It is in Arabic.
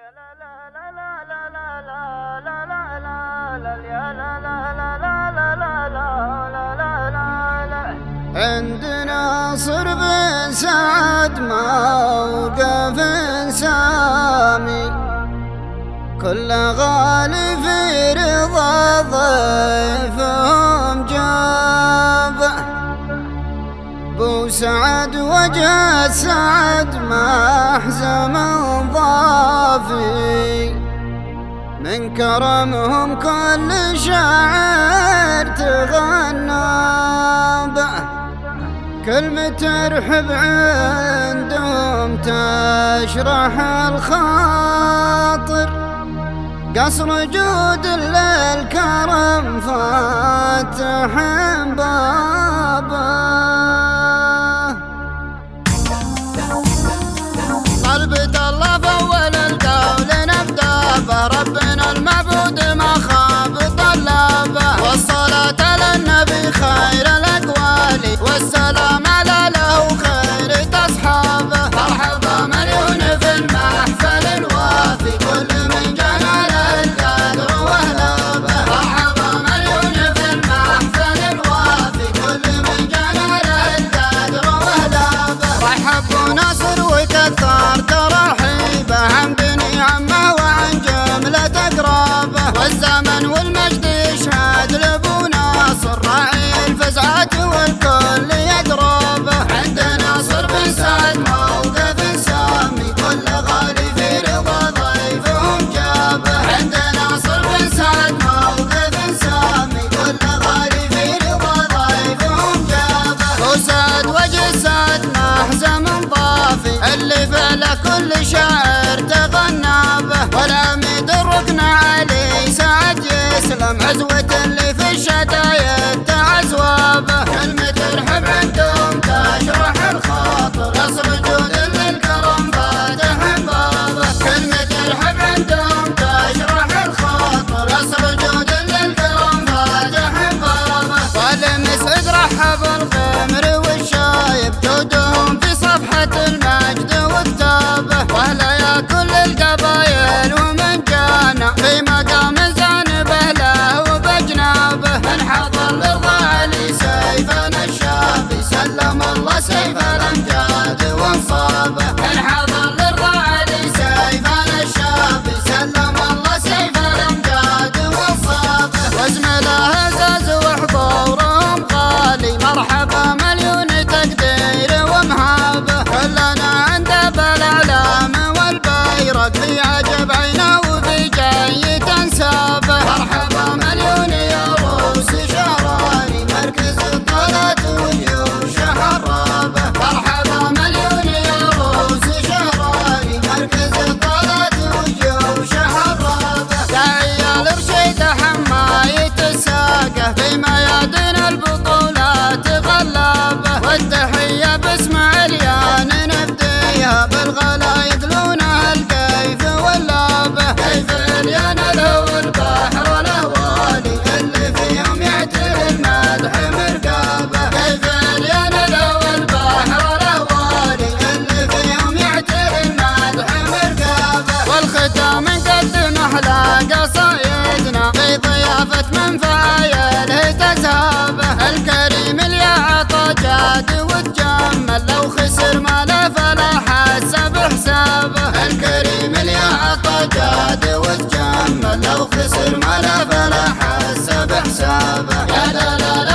عندنا صرف سعد موقف سامي، كل غالي في رضا ضيفهم جابه. بو سعد وجه سعد محزم ضافي، من كرمهم كل شاعر تغنى به. كلمة ترحب عندهم تشرح الخاطر، قصر جود للكرم فاتح بابه. طلبة الله فأول القول نبدأ به، ربنا المعبود ما خاب طلبه. والصلاة على النبي خير الأقوال، والسلام على له خير أصحابه. مرحبا مليون في المحفل الوافي، كل من جنى للقدر وهلابه. مرحبا مليون في المحفل الوافي، كل من جنى للقدر وهلابه. رحب ناصر وكثر ترحيبه، عن بني عمه وعن جملة أقرابه. والزمن والمجد يشهد لابو ناصر، راعي الفزعات والكل يدربه. عندنا ناصر بن سعد موقف سامي، كل غالي في رضا ضيفهم جابه. عندنا ناصر بن سعد موقف سامي، كل غالي في رضا ضيفهم جابه. وسعد وجه سعد محزم ضافي، اللي فعله كل شاعر تغنى به. والعميد الركن علي سعد يسلم، عزوة اللي في الشدايد تعزوابه. كلمة ترحب عندهم تشرح الخاطر، قصر جود للكرم فاتح بابه. كلمة ترحب عندهم تشرح الخاطر، قصر جود للكرم فاتح بابه. والمسعد رحب الخمر والشايب، جودهم في صفحة المجد وكتابه. وهلا يا كل القبايل ومن جانا في مقام زانبه له وبجنابه. من حضر لرضا علي سيفنا الشافي، سلم الله سيف الامجاد وانصابه. من حضر لرضا علي سيفنا الشافي، سلم الله سيف الامجاد وانصابه. وزمله هزاز وحضورهم غالي، مرحبا مليون تقدير ومهابه. كلنا عنده بالاعلام والبيرق، في عجب عينه وفي جاي تنسابه. مرحبا مليون يا روس شهراني، مركز الطلات وجيوش حرابه. مرحبا مليون يا روس شهراني، مركز الطلات وجيوش حرابه. داعي الارشيد حماية الساقه، في ميادين البطولات غلابه. والتحية باسم عليان نبديها، بالغلا يقلونها الكيف واللابه. كيف عليان له البحر الاهوالي، اللي فيهم يعتري المدح مرقابه. كيف عليان له البحر الاهوالي، اللي فيهم يعتري المدح مرقابه. والختام نقدم احلى قصايدنا، في ضيافة من فايله تسهابه. الكريم اللي عطى جاد وتجمل، لو خسر ماله فلا حسب حسابه. الكريم اللي عطى جاد وتجمل، لو خسر ماله فلا حسب حسابه. يا لا لا لا